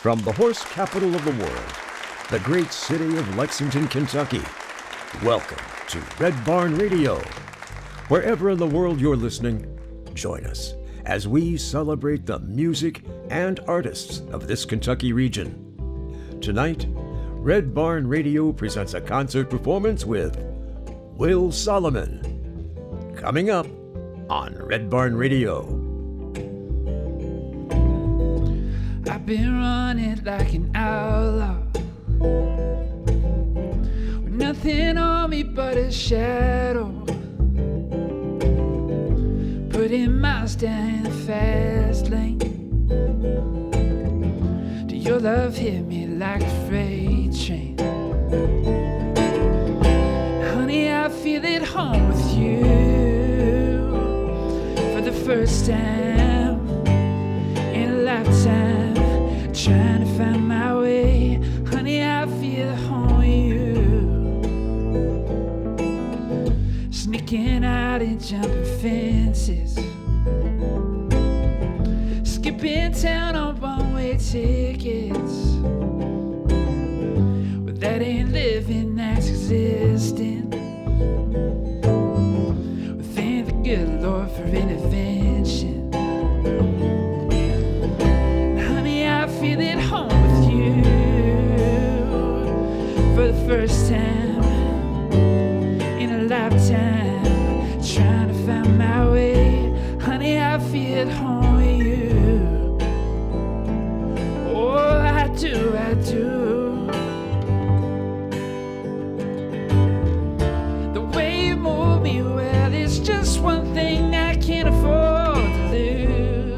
From the horse capital of the world, the great city of Lexington, Kentucky, welcome to Red Barn Radio. Wherever in the world you're listening, join us as we celebrate the music and artists of this Kentucky region. Tonight, Red Barn Radio presents a concert performance with Will Solomon. Coming up on Red Barn Radio. I've been running like an outlaw, with nothing on me but a shadow, putting miles down in the fast lane. Do your love hit me like a freight train? Honey, I feel at home with you for the first time in a lifetime. Trying to find my way, honey, I feel at home with you. Sneaking out and jumping fences, skipping town on one-way tickets. But that ain't living, that's existing. We thank the good Lord for intervention. Feel at home with you for the first time in a lifetime, trying to find my way. Honey, I feel at home with you. Oh, I do, I do. The way you move me, well, it's just one thing I can't afford to lose.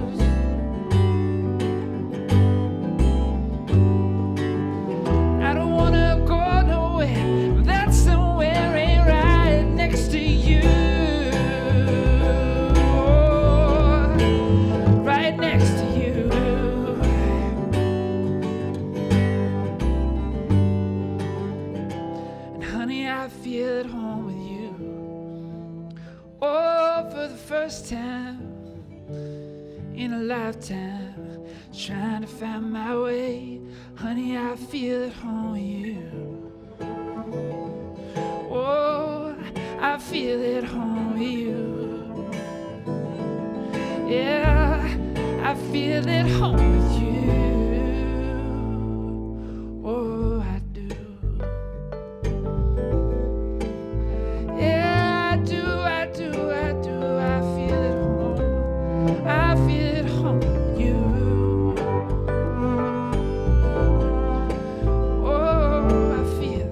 First time in a lifetime, trying to find my way. Honey, I feel at home with you. Oh, I feel at home with you. Yeah, I feel at home with you. Oh, I do. Yeah, I do, I do, I do. I feel at home with you. Oh, I feel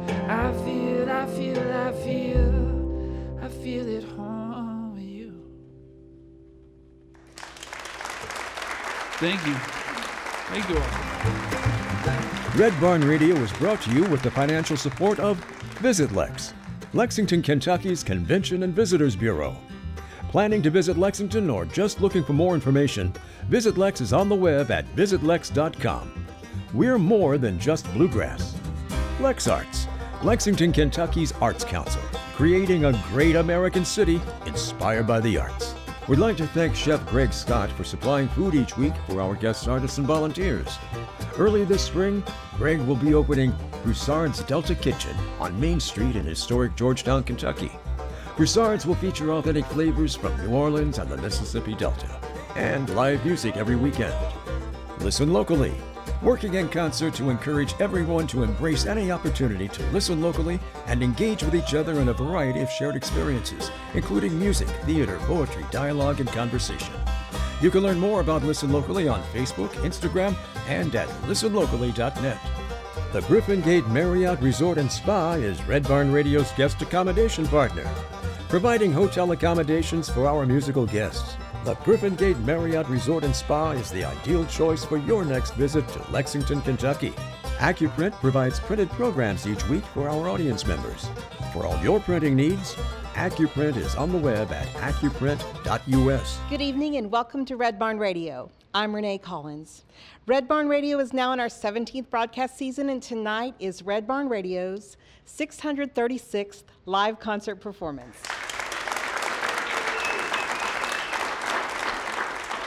at home with you. Thank you. Thank you all. Red Barn Radio is brought to you with the financial support of Visit Lex, Lexington, Kentucky's Convention and Visitors Bureau. Planning to visit Lexington or just looking for more information, Visit Lex is on the web at visitlex.com. We're more than just bluegrass. Lex Arts, Lexington, Kentucky's Arts Council, creating a great American city inspired by the arts. We'd like to thank Chef Greg Scott for supplying food each week for our guest artists and volunteers. Early this spring, Greg will be opening Broussard's Delta Kitchen on Main Street in historic Georgetown, Kentucky. Broussard's will feature authentic flavors from New Orleans and the Mississippi Delta, and live music every weekend. Listen locally, working in concert to encourage everyone to embrace any opportunity to listen locally and engage with each other in a variety of shared experiences, including music, theater, poetry, dialogue, and conversation. You can learn more about Listen Locally on Facebook, Instagram, and at listenlocally.net. The Griffin Gate Marriott Resort and Spa is Red Barn Radio's guest accommodation partner, providing hotel accommodations for our musical guests. The Griffin Gate Marriott Resort and Spa is the ideal choice for your next visit to Lexington, Kentucky. AccuPrint provides printed programs each week for our audience members. For all your printing needs, AccuPrint is on the web at accuprint.us. Good evening and welcome to Red Barn Radio. I'm Renee Collins. Red Barn Radio is now in our 17th broadcast season, and tonight is Red Barn Radio's 636th live concert performance.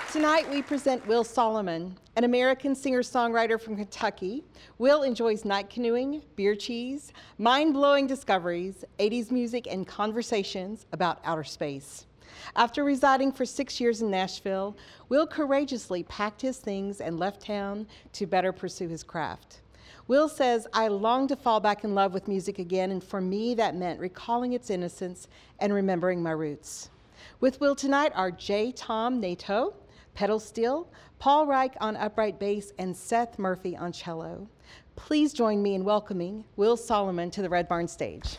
Tonight we present Will Solomon, an American singer-songwriter from Kentucky. Will enjoys night canoeing, beer cheese, mind-blowing discoveries, 80s music, and conversations about outer space. After residing for 6 years in Nashville, Will courageously packed his things and left town to better pursue his craft. Will says, "I long to fall back in love with music again, and for me that meant recalling its innocence and remembering my roots." With Will tonight are J. Tom Nato, pedal steel, Paul Reich on upright bass, and Seth Murphy on cello. Please join me in welcoming Will Solomon to the Red Barn stage.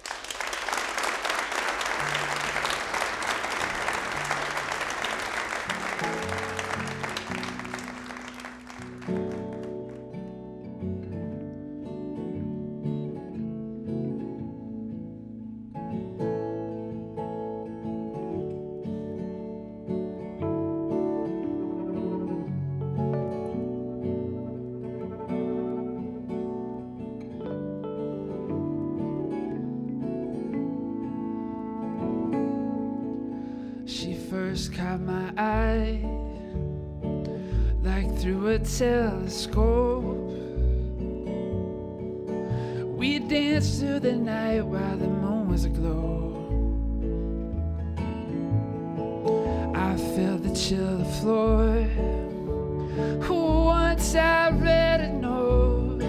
First caught my eye like through a telescope. We danced through the night while the moon was aglow. I felt the chill of the floor. Once I read a note,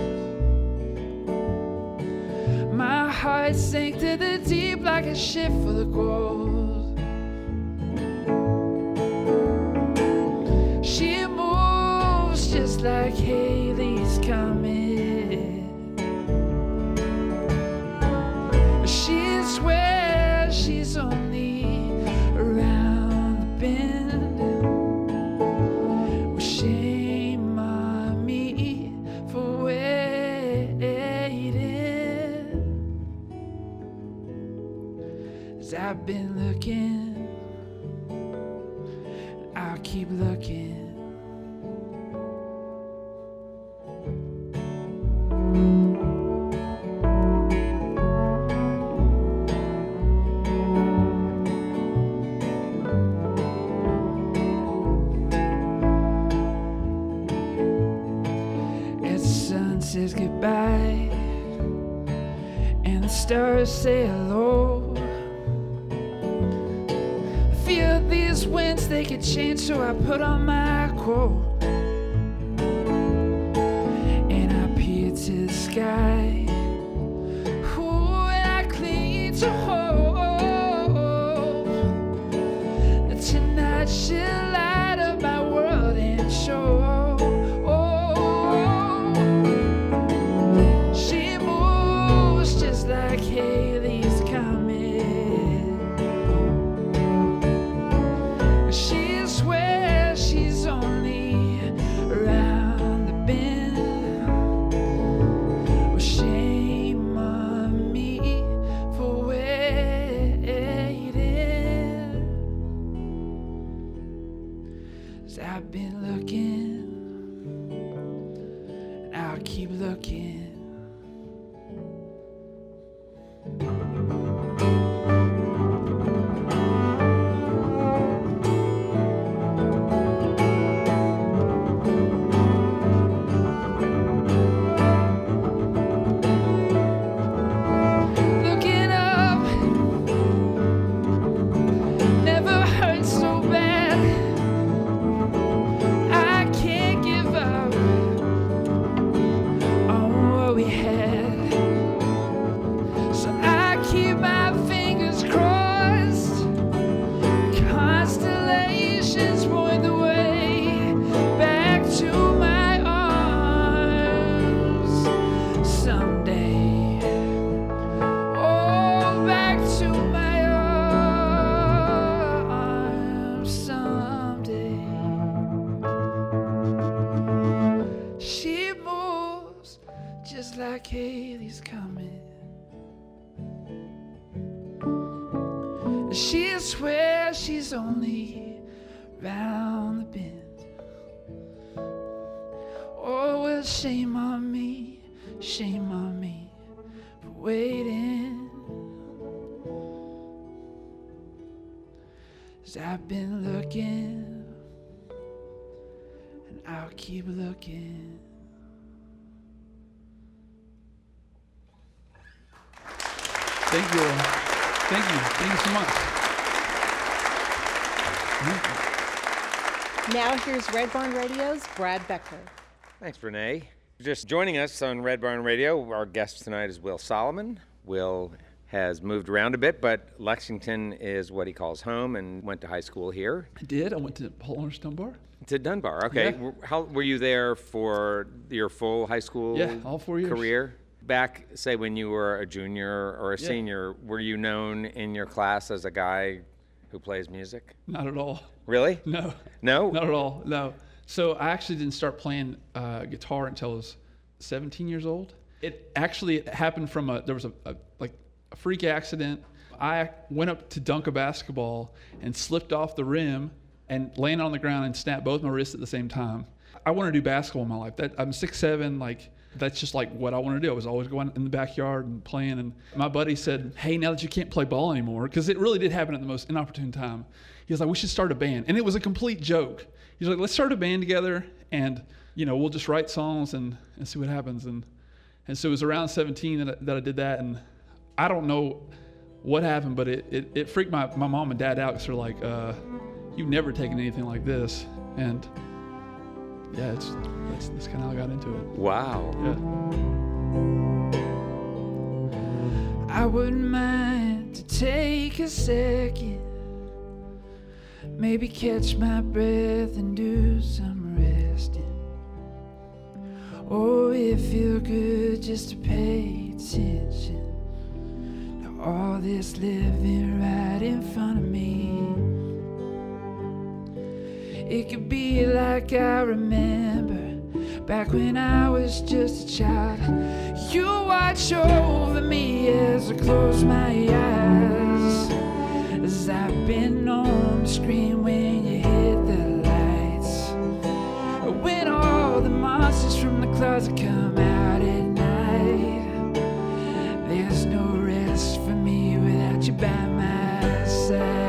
my heart sank to the deep like a ship full of gold. She moves just like Haley's coming. She swears she's only around the bend. Well, shame on me for waiting, 'cause I've been looking, I'll keep looking. Says goodbye and the stars say hello. I feel these winds, they could change, so I put on my coat and I peer to the sky. Ooh, and I cling to hope that tonight she'll light up my world and show. Like Haley's coming. She swears she's only around the bend. Well, shame on me for waiting, 'cause I've been looking and I'll keep looking. Like Haley's coming. She swears she's only round the bend. Oh, well, shame on me for waiting, 'cause I've been looking I'll keep looking. Thank you all. Thank you. Thank you so much. Thank you. Now here's Red Barn Radio's Brad Becker. Thanks, Renee. Just joining us on Red Barn Radio, our guest tonight is Will Solomon. Will has moved around a bit, but Lexington is what he calls home and went to high school here. I did. I went to Paul Ernst Dunbar. To Dunbar, okay. Yeah. How were you there for your full high school Yeah, all 4 years. career? Back, say, when you were a junior or a Yeah. senior, were you known in your class as a guy who plays music? Not at all. Really? No. No? Not at all. No. So I actually didn't start playing guitar until I was 17 years old. It actually happened from there was a freak accident. I went up to dunk a basketball and slipped off the rim and landed on the ground and snapped both my wrists at the same time. I want to do basketball in my life. I'm 6'7", that's just what I want to do. I was always going in the backyard and playing. And my buddy said, hey, now that you can't play ball anymore, because it really did happen at the most inopportune time. He was like, we should start a band. And it was a complete joke. He's like, let's start a band together and, we'll just write songs and see what happens. And so it was around 17 that I did that. And I don't know what happened, but it freaked my mom and dad out because they're like, you've never taken anything like this. And yeah, that's kind of how I got into it. Wow. Yeah. I wouldn't mind to take a second, maybe catch my breath and do some resting. Oh, it feel good just to pay attention to all this living right in front of me. It could be like I remember back when I was just a child. You watch over me as I close my eyes, as I've been known to scream when you hit the lights, when all the monsters from the closet come out at night. There's no rest for me without you by my side.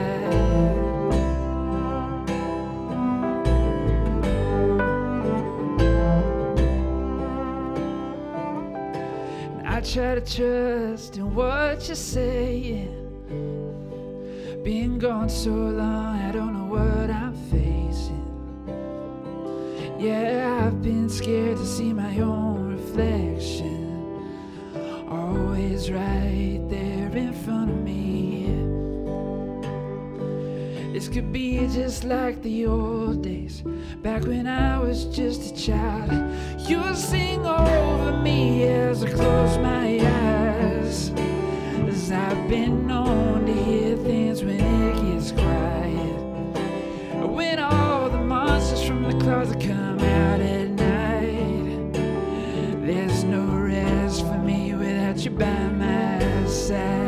I try to trust in what you're saying. Been gone so long, I don't know what I'm facing. Yeah, I've been scared to see my own reflection, always right there in front of me. This could be just like the old days, back when I was just a child. You'll sing over me as I close my eyes, as I've been known to hear things when it gets quiet, when all the monsters from the closet come out at night. There's no rest for me without you by my side.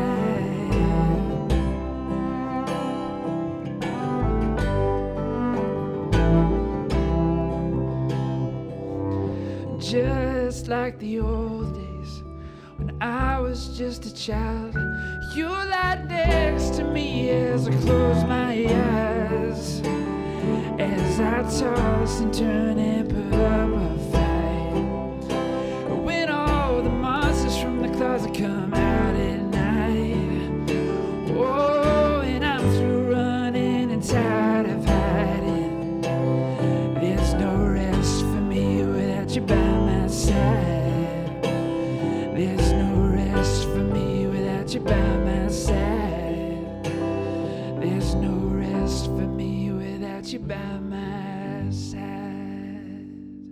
Just like the old days when I was just a child, you lie next to me as I close my eyes, as I toss and turn and put up a fight, when all the monsters from the closet come out at night. Oh, and I'm through running and tired of hiding. There's no rest for me without you by my side. There's no rest for me without you by my side. There's no rest for me without you by my side.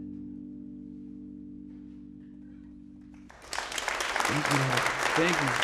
Thank you. Thank you.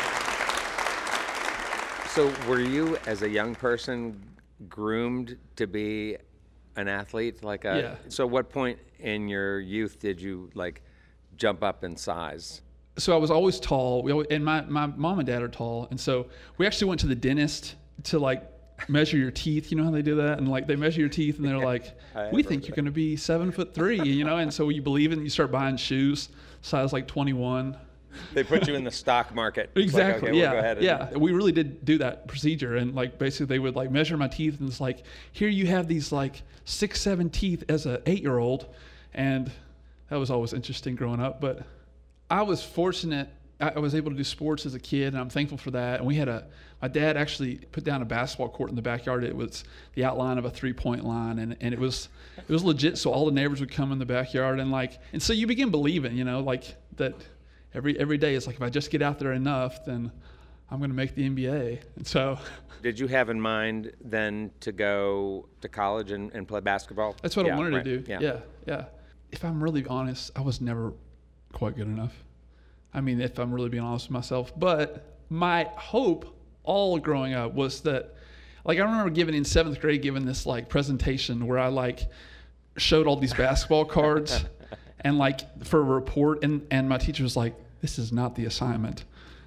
So were you, as a young person, groomed to be an athlete? Yeah. So what point in your youth did you jump up in size? So I was always tall. And my mom and dad are tall, and so we actually went to the dentist to measure your teeth. You know how they do that? And they measure your teeth, and they're like, "We think you're going to be 7'3", And so you believe it, and you start buying shoes size 21, They put you in the stock market. It's Exactly. like, okay, Yeah. we'll go ahead and Yeah. We really did do that procedure, and like basically they would like measure my teeth, and it's like, here you have these like 6-7 teeth as a 8-year-old, and that was always interesting growing up. But I was fortunate. I was able to do sports as a kid, and I'm thankful for that. And we had my dad actually put down a basketball court in the backyard. It was the outline of a 3-point line, and it was legit. So all the neighbors would come in the backyard, and so you begin believing, like that every day. It's like, if I just get out there enough, then I'm going to make the NBA. And so, did you have in mind then to go to college and play basketball? That's what I wanted right. to do. Yeah. If I'm really honest, I was never quite good enough. I mean, if I'm really being honest with myself. But my hope all growing up was that, like, I remember giving 7th grade this like presentation where I like showed all these basketball cards and like for a report, and my teacher was like, "This is not the assignment."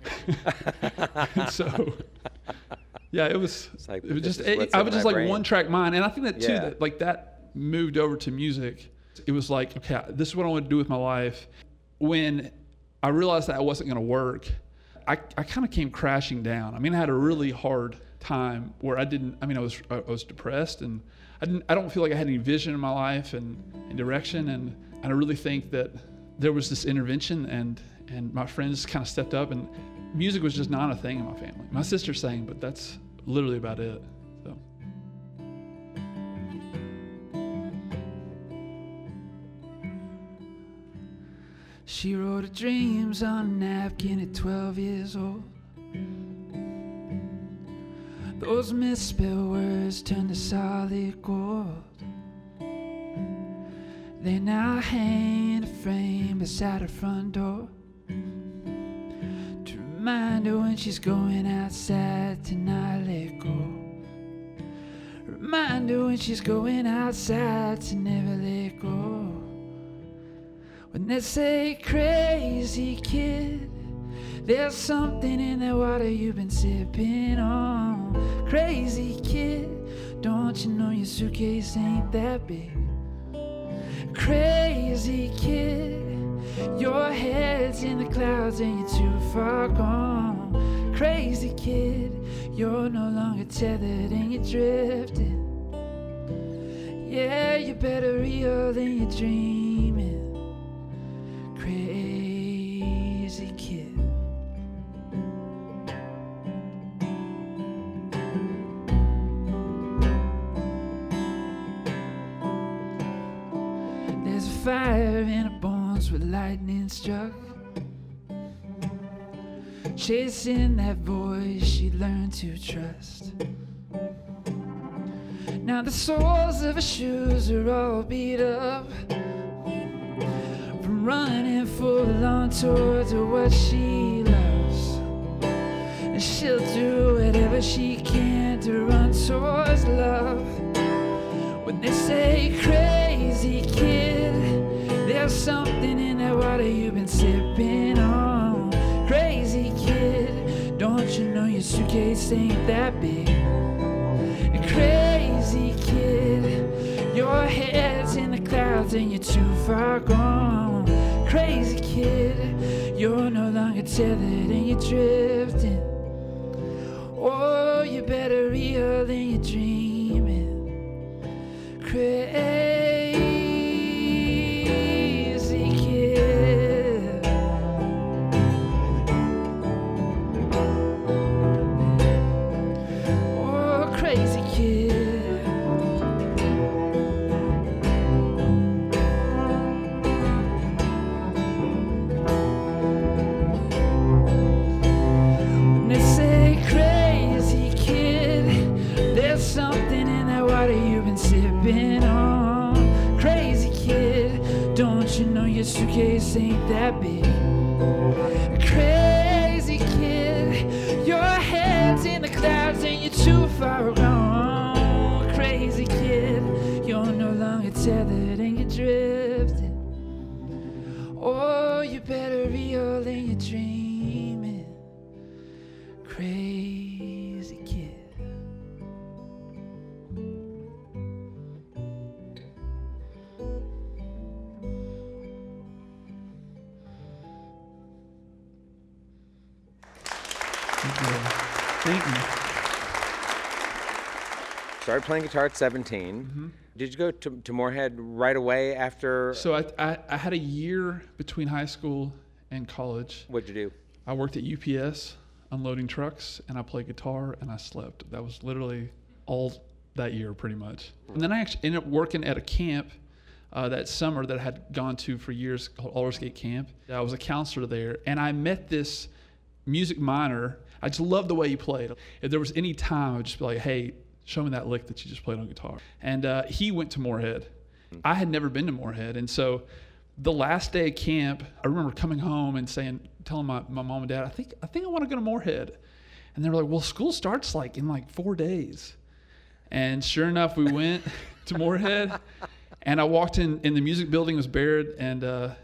So yeah, it was like, it was just what's I in was my just like brain. one track mind, and I think that too, Yeah. that moved over to music. It was like, okay, this is what I want to do with my life. When I realized that I wasn't going to work, I kind of came crashing down. I mean, I had a really hard time where I was depressed, and I don't feel like I had any vision in my life and direction, and I really think that there was this intervention, and my friends kind of stepped up, and music was just not a thing in my family. My sister sang, but that's literally about it. So. She wrote her dreams on a napkin at 12 years old. Those misspelled words turned to solid gold. They now hang in a frame beside her front door to remind her when she's going outside to not let go. Remind her when she's going outside to never let go. When they say crazy kid, there's something in that water you've been sipping on. Crazy kid, don't you know your suitcase ain't that big? Crazy kid, your head's in the clouds and you're too far gone. Crazy kid, you're no longer tethered and you're drifting. Yeah, you're better real than you're dreaming. Crazy kid. There's a fire in her bones where lightning struck, chasing that voice she learned to trust. Now the soles of her shoes are all beat up from running full on towards what she loves, and she'll do whatever she can to run towards love. When they say crazy kid, there's something in that water you've been sipping on. Crazy kid, don't you know your suitcase ain't that big? Crazy kid, your head's in the clouds and you're too far gone. Crazy kid, you're no longer tethered and you're drifting. Oh, you're better real than you're dreaming. Crazy kid. Oh, crazy kid. When they say crazy kid, there's something in that water you've been sipping on. Crazy kid, don't you know your suitcase ain't that big? Crazy kid, your head's in the clouds and you're too far gone. Crazy kid, you're no longer tethered and you're drifting. Oh, you better real than you're dreaming. Crazy kid. Thank you. Started playing guitar at 17. Mm-hmm. Did you go to Moorhead right away after? So I had a year between high school and college. What'd you do? I worked at UPS unloading trucks, and I played guitar, and I slept. That was literally all that year, pretty much. And then I actually ended up working at a camp that summer that I had gone to for years called Aldersgate Camp. I was a counselor there, and I met this music minor. I just loved the way he played. If there was any time, I would just be like, hey, show me that lick that you just played on guitar. And he went to Moorhead. I had never been to Moorhead. And so the last day of camp, I remember coming home and telling my mom and dad, I think I want to go to Moorhead. And they were like, well, school starts in 4 days. And sure enough, we went to Moorhead, and I walked in the music building was Baird, and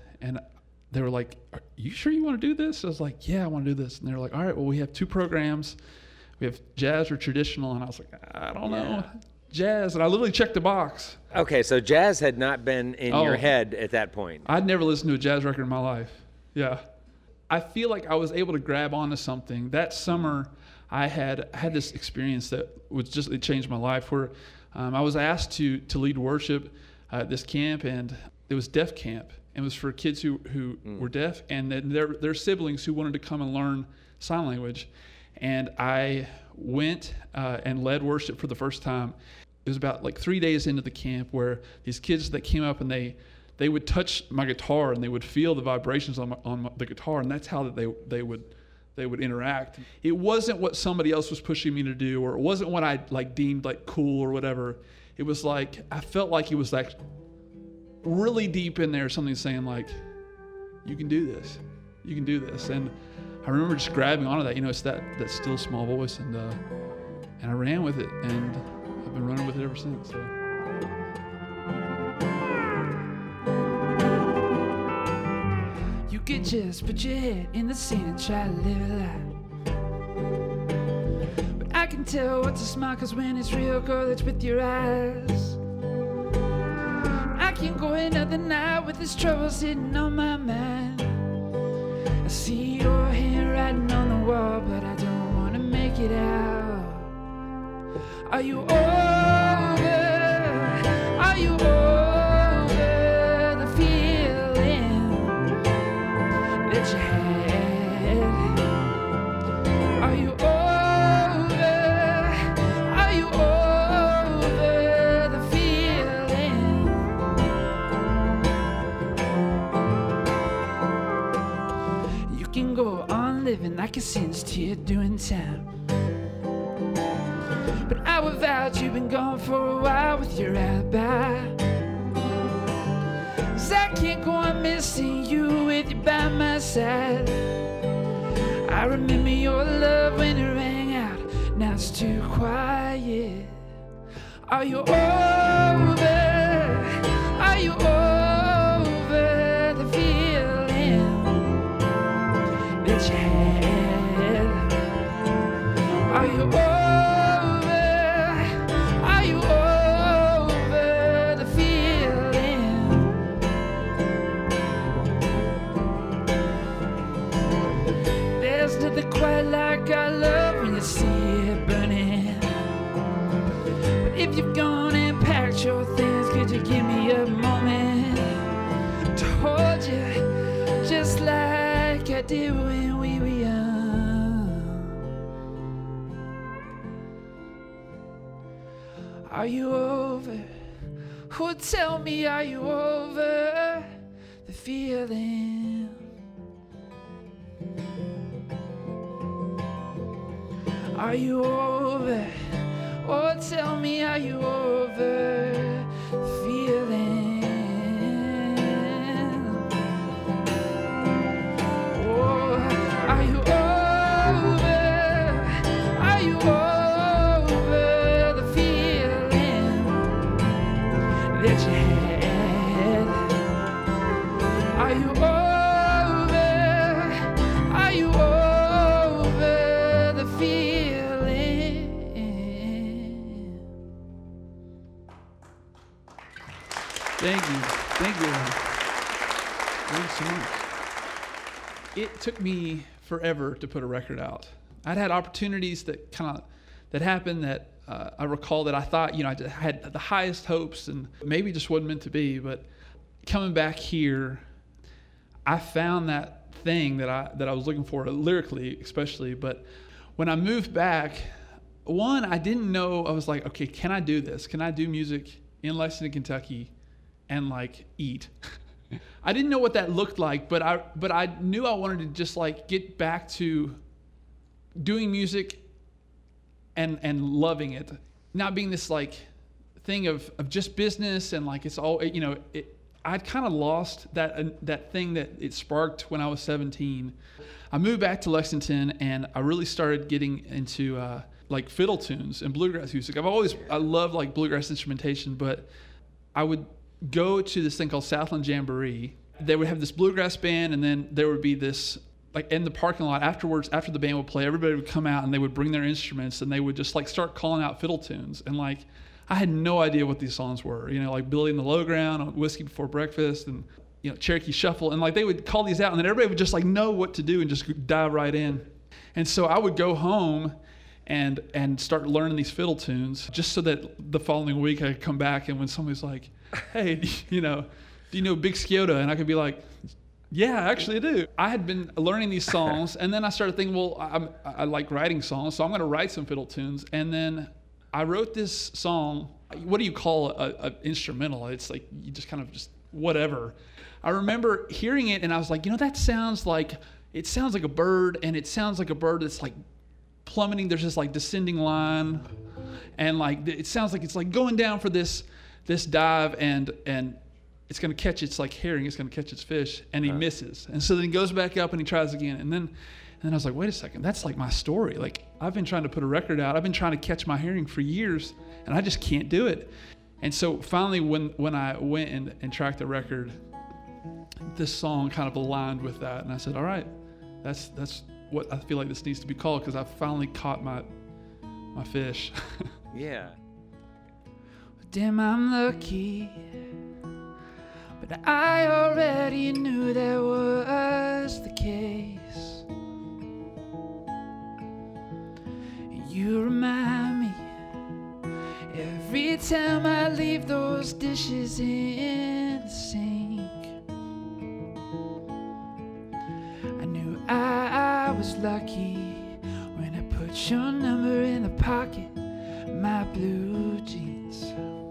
they were like, are you sure you want to do this? I was like, yeah, I want to do this. And they were like, all right, well, we have 2 programs. We have jazz or traditional. And I was like, I don't know. Jazz. And I literally checked the box. Okay, so jazz had not been in your head at that point. I'd never listened to a jazz record in my life. Yeah. I feel like I was able to grab onto something. That summer, I had this experience that it changed my life, where I was asked to lead worship at this camp, and it was deaf camp. It was for kids who were deaf, and then their siblings who wanted to come and learn sign language. And I went and led worship for the first time. It was about 3 days into the camp, where these kids that came up and they would touch my guitar, and they would feel the vibrations on the guitar, and that's how they would interact. It wasn't what somebody else was pushing me to do, or it wasn't what I deemed cool or whatever. It was I felt like it was really deep in there, something saying you can do this, you can do this. And I remember just grabbing onto that, it's that still small voice, and I ran with it, and I've been running with it ever since. So. You could just put your head in the sand and try to live a life. But I can tell what's a smile, 'cause when it's real, girl, it's with your eyes. I can't go another night with this trouble sitting on my mind. I see your handwriting on the wall, but I don't want to make it out. Are you over? Are you over the feeling that you had? Are you over? Are you over the feeling? You can go on living like a sin's tear doing time. But I would vouch you've been gone for a while with your alibi. 'Cause I can't go on missing you with you by my side. I remember your love when it rang out, now it's too quiet. Are you over? Are you over the feeling that you had? Are you over? Are you over the feeling? There's nothing quite like our love when you see it burning. But if you've gone and packed your things, could you give me a moment to hold you just like I did when we were young? Are you over? Oh, tell me, are you over the feeling? Are you over? Oh, tell me, are you over the feeling? Oh, are you over? Are you over the feeling that you had? Are you over? Are you over the feeling? Thank you. Thank you. Thank you so much. It took me forever to put a record out. I'd had opportunities that happened that I recall that I thought, I had the highest hopes and maybe just wasn't meant to be. But coming back here, I found that thing that I was looking for, lyrically especially. But when I moved back, one, I didn't know. I was like, okay, can I do this? Can I do music in Lexington, Kentucky, and like eat? I didn't know what that looked like, but I knew I wanted to just like get back to doing music and loving it, not being this like thing of just business and like it's all, I'd kind of lost that thing that it sparked when I was 17. I moved back to Lexington and I really started getting into like fiddle tunes and bluegrass music. I love like bluegrass instrumentation, but I would go to this thing called Southland Jamboree. They would have this bluegrass band, and then there would be this, like in the parking lot afterwards, after the band would play, everybody would come out and they would bring their instruments and they would just like start calling out fiddle tunes. And like, I had no idea what these songs were, like Billy in the Low Ground, Whiskey Before Breakfast, and Cherokee Shuffle. And like they would call these out and then everybody would just like know what to do and just dive right in. And so I would go home and start learning these fiddle tunes just so that the following week I could come back and when somebody's like, hey, do you know Big Scioto? And I could be like, yeah, actually I do. I had been learning these songs and then I started thinking, well, I like writing songs, so I'm going to write some fiddle tunes. And then I wrote this song. What do you call a instrumental? It's like you just kind of just whatever. I remember hearing it and I was like, it sounds like a bird, and it sounds like a bird that's like plummeting. There's this like descending line, and like it sounds like it's like going down for this dive, and it's going to catch its like herring, it's going to catch its fish, and he misses. And so then he goes back up and he tries again, and then I was like, wait a second, that's like my story. Like I've been trying to put a record out, I've been trying to catch my herring for years, and I just can't do it. And so finally, when I went and tracked the record, this song kind of aligned with that, and I said, all right, that's what I feel like this needs to be called, because I finally caught my fish. Yeah. Damn, I'm lucky, but I already knew that was the case. You remind me every time I leave those dishes in the sink. I knew I was lucky when I put your number in the pocket of my blue jeans.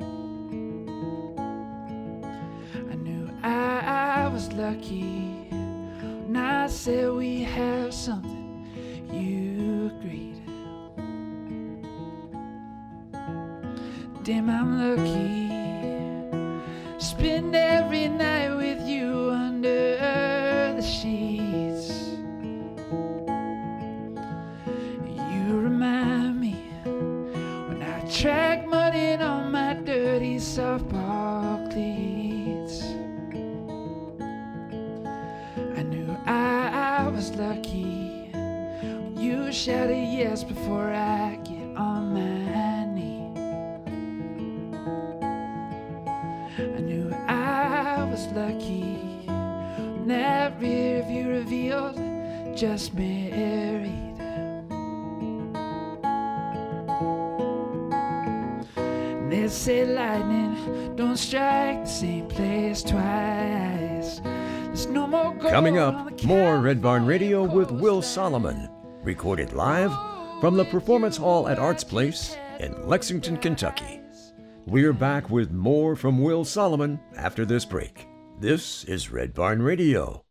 I knew I was lucky when I said we have something, you agreed. Damn, I'm lucky, spend every night with you under the sheets. You remind me when I track mud in on my dirty softball cleats. I knew I was lucky when you shouted yes before I get on my knee. I knew I was lucky when that rear view revealed just married. And they say lightning don't strike the same place twice. There's no more gold. Coming on up, the more Red Barn Radio with California Will coast. Solomon. Recorded live from the Performance Hall at Arts Place in Lexington, Kentucky. We're back with more from Will Solomon after this break. This is Red Barn Radio.